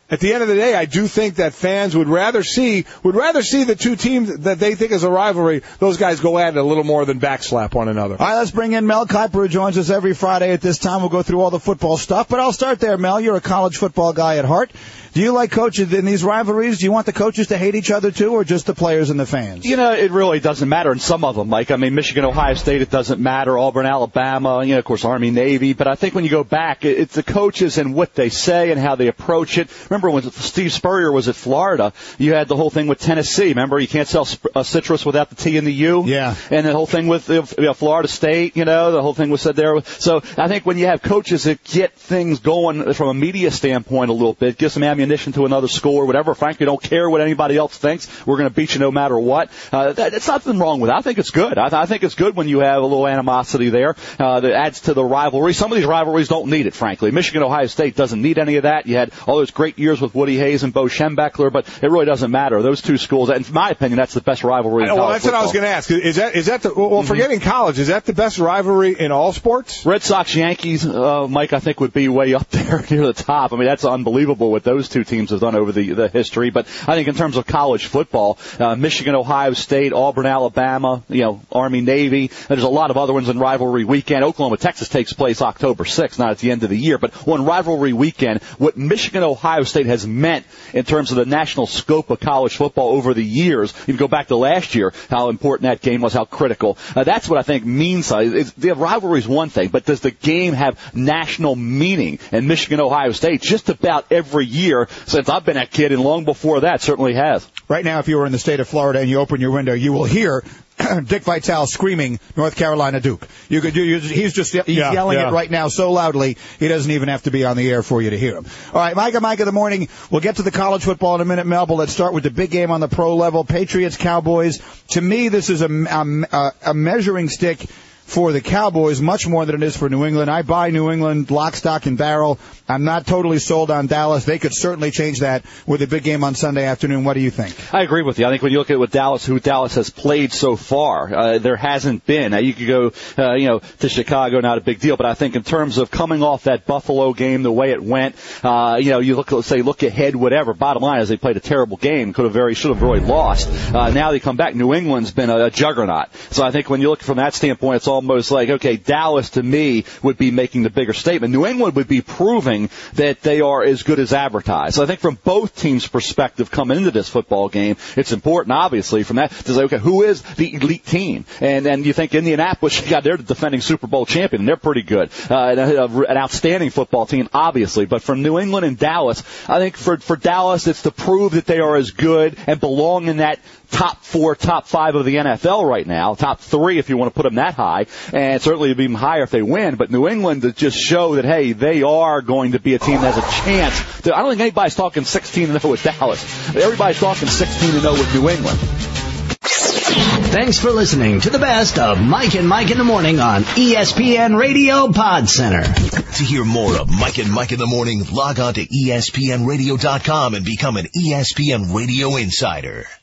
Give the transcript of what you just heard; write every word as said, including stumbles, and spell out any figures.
at the end of the day, I do think that fans would rather see would rather see the two teams that they think is a rivalry, those guys go at it a little more than backslap one another. All right, let's bring in Mel Kiper, who joins us every Friday at this time. We'll go through all the football stuff, but I'll start there, Mel. You're a college football guy at heart. Do you like coaches in these rivalries? Do you want the coaches to hate each other, too, or just the players and the fans? You know, it really doesn't matter in some of them, Mike. I mean, Michigan, Ohio State, it doesn't matter. Auburn, Alabama, you know, of course, Army, Navy. But I think when you go back, it's the coaches and what they say and how they approach it. Remember when Steve Spurrier was at Florida, you had the whole thing with Tennessee. Remember, you can't sell uh, citrus without the T and the U? Yeah. And the whole thing with uh, you know, Florida State, you know, the whole thing was said there. So I think when you have coaches that get things going from a media standpoint a little bit, give some ammunition to another school or whatever, frankly, don't care what anybody else thinks. We're going to beat you no matter what. Uh, that, it's nothing wrong with it. I think it's good. I, I think it's good when you have a little animosity there uh, that adds to the rivalry. Some of these rivalries don't need it, frankly. Michigan, Ohio State doesn't need any of that. You had all those great years with Woody Hayes and Bo Schembechler, but it really doesn't matter. Those two schools, in my opinion, that's the best rivalry in well, college that's football. what I was going to ask. Is that, is that the, well, mm-hmm. forgetting college, is that the best rivalry in all sports? Red Sox, Yankees, uh, Mike, I think would be way up there near the top. I mean, that's unbelievable what those two teams have done over the, the history. But I think in terms of college football, uh, Michigan, Ohio State, Auburn, Alabama, you know, Army, Navy, there's a lot of other ones in rivalry weekend. Oklahoma, Texas takes place October sixth, not at the end of the year. But on rivalry weekend, what Michigan, Ohio State has meant in terms of the national scope of college football over the years, you can go back to last year, how important that game was, how critical. Uh, that's what I think means. Uh, it's, the rivalry is one thing, but does the game have national meaning? And Michigan, Ohio State, just about every year since I've been a kid and long before that, certainly has. Right now, if you were in the state of Florida and you open your window, you will hear Dick Vitale screaming North Carolina Duke. You could, you, he's just he's yeah, yelling yeah. it right now so loudly, he doesn't even have to be on the air for you to hear him. All right, Micah, Micah, the morning. We'll get to the college football in a minute, Mel, but let's start with the big game on the pro level. Patriots, Cowboys. To me, this is a, a, a measuring stick for the Cowboys, much more than it is for New England. I buy New England lock, stock, and barrel. I'm not totally sold on Dallas. They could certainly change that with a big game on Sunday afternoon. What do you think? I agree with you. I think when you look at what Dallas, who Dallas has played so far, uh, there hasn't been. Now, you could go, uh, you know, to Chicago, not a big deal, but I think in terms of coming off that Buffalo game, the way it went, uh, you know, you look, let's say, look ahead, whatever. Bottom line is they played a terrible game, could have very, should have really lost. Uh, now they come back. New England's been a, a juggernaut. So I think when you look from that standpoint, it's almost like, okay, Dallas to me would be making the bigger statement. New England would be proving that they are as good as advertised. So I think from both teams' perspective coming into this football game, it's important, obviously, from that to say, okay, who is the elite team? And and you think Indianapolis, yeah, they're the defending Super Bowl champion, and they're pretty good. Uh, an outstanding football team, obviously. But from New England and Dallas, I think for, for Dallas, it's to prove that they are as good and belong in that top four, top five of the N F L right now, top three if you want to put them that high, and certainly be even higher if they win. But New England to just show that, hey, they are going to be a team that has a chance. To, I don't think anybody's talking sixteen and oh with Dallas. Everybody's talking sixteen and oh with New England. Thanks for listening to the best of Mike and Mike in the Morning on E S P N Radio Pod Center. To hear more of Mike and Mike in the Morning, log on to E S P N radio dot com and become an E S P N Radio Insider.